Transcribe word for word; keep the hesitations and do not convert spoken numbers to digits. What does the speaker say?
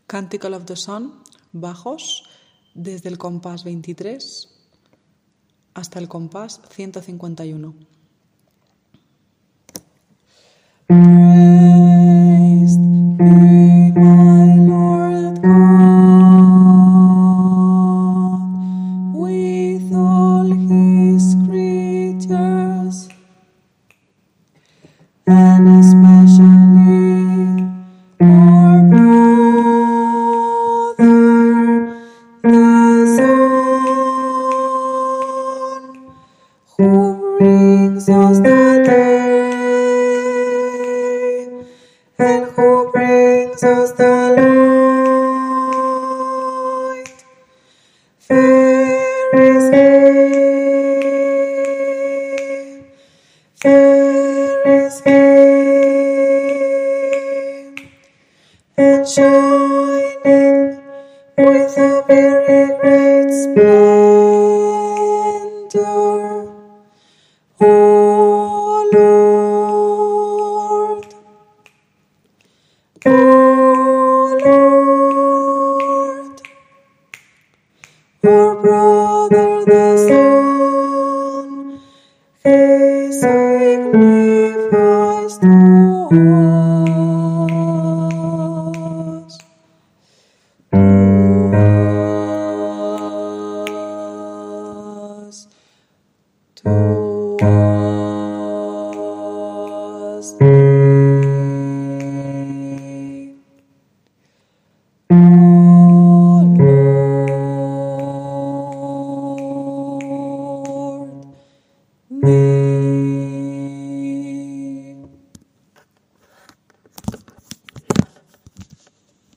Canticle of the Sun, bajos, desde el compás veintitrés hasta el compás ciento cincuenta y uno. Praised be my Lord God with all his creatures, and especially our brother, the Son, who brings us the day, and who brings us the light. Fair is he, fair is he, and shining with a very great